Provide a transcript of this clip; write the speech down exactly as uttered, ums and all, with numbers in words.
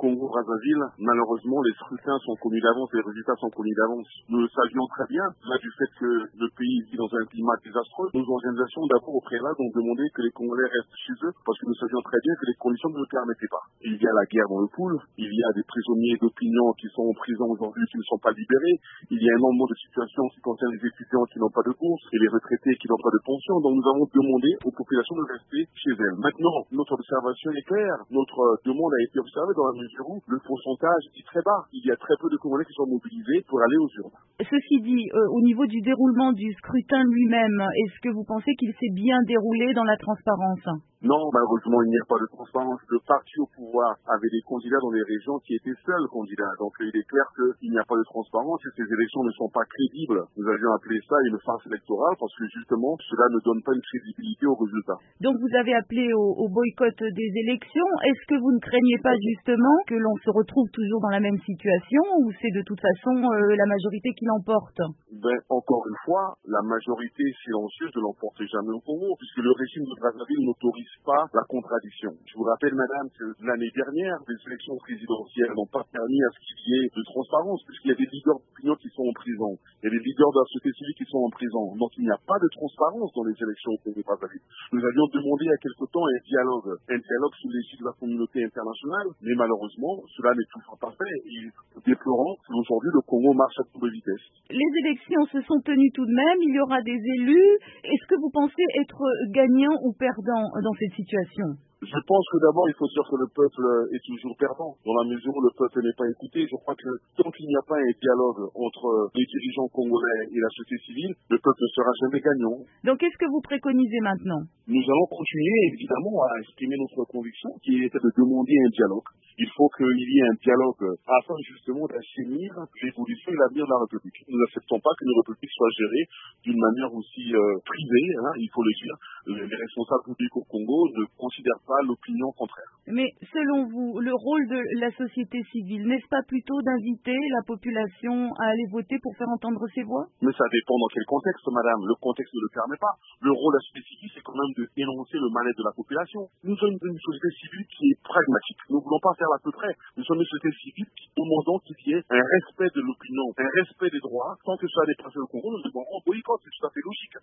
Congo-Brazzaville, malheureusement, les scrutins sont connus d'avance, les résultats sont connus d'avance. Nous le savions très bien, là, du fait que le pays vit dans un climat désastreux. Nos organisations, d'abord au préalable, ont demandé que les Congolais restent chez eux, parce que nous savions très bien que les conditions ne le permettaient pas. Il y a la guerre dans le pool, il y a des prisonniers d'opinion qui sont en prison aujourd'hui, qui ne sont pas libérés, il y a énormément de situations qui concernent les étudiants qui n'ont pas de bourse et les retraités qui n'ont pas de pension. Donc nous avons demandé aux populations de rester chez elles. Maintenant, notre observation est claire. Notre demande a été observée dans la mesure où le pourcentage est très bas. Il y a très peu de Congolais qui sont mobilisés pour aller aux urnes. Ceci dit, euh, au niveau du déroulement du scrutin lui-même, est-ce que vous pensez qu'il s'est bien déroulé dans la transparence ? Non, malheureusement, il n'y a pas de transparence. Le parti au pouvoir avait des candidats dans les régions qui étaient seuls candidats. Donc, il est clair qu'il n'y a pas de transparence et ces élections ne sont pas crédibles. Nous avions appelé ça une farce électorale parce que, justement, cela ne donne pas une crédibilité aux résultats. Donc, vous avez appelé au, au boycott des élections. Est-ce que vous ne craignez pas, justement, que l'on se retrouve toujours dans la même situation ou c'est de toute façon euh, la majorité qui l'emporte ? Ben, encore une fois, la majorité silencieuse ne l'emporte jamais au Congo, puisque le régime de Brazzaville n'autorise pas la contradiction. Je vous rappelle, madame, que l'année dernière, les élections présidentielles n'ont pas permis à ce qu'il y ait de transparence, puisqu'il y a des leaders d'opinion qui sont en prison. Il y a des leaders de la société civile qui sont en prison. Donc il n'y a pas de transparence dans les élections au Congo-Brazzaville. Nous avions demandé il y a quelque temps un dialogue, un dialogue sous l'égide de la communauté internationale, mais malheureusement, cela n'est toujours pas fait. Et déplorant qu'aujourd'hui, le Congo marche à toute vitesse. Les élections se sont tenues tout de même, il y aura des élus. Est-ce que vous pensez être gagnant ou perdant dans cette situation ? Je pense que d'abord, il faut dire que le peuple est toujours perdant, dans la mesure où le peuple n'est pas écouté. Je crois que tant qu'il n'y a pas un dialogue entre les dirigeants congolais et la société civile, le peuple ne sera jamais gagnant. Donc, qu'est-ce que vous préconisez maintenant ? Nous allons continuer, évidemment, à exprimer notre conviction, qui était de demander un dialogue. Il faut qu'il y ait un dialogue afin, justement, d'assainir l'évolution et l'avenir de la République. Nous n'acceptons pas qu'une République soit gérée d'une manière aussi euh, privée, hein, il faut le dire. Les responsables publics au Congo ne considèrent pas l'opinion contraire. Mais selon vous, le rôle de la société civile, n'est-ce pas plutôt d'inviter la population à aller voter pour faire entendre ses voix ? Mais ça dépend dans quel contexte, madame. Le contexte ne le permet pas. Le rôle de la société civile, c'est quand même de dénoncer le mal-être de la population. Nous sommes une société civile qui est pragmatique. Nous ne voulons pas faire à peu près. Nous sommes une société civile qui demandons qu'il y ait un respect de l'opinion, un respect des droits. Tant que ça a dépassé le Congo, nous demandons un boycott. C'est tout à fait logique.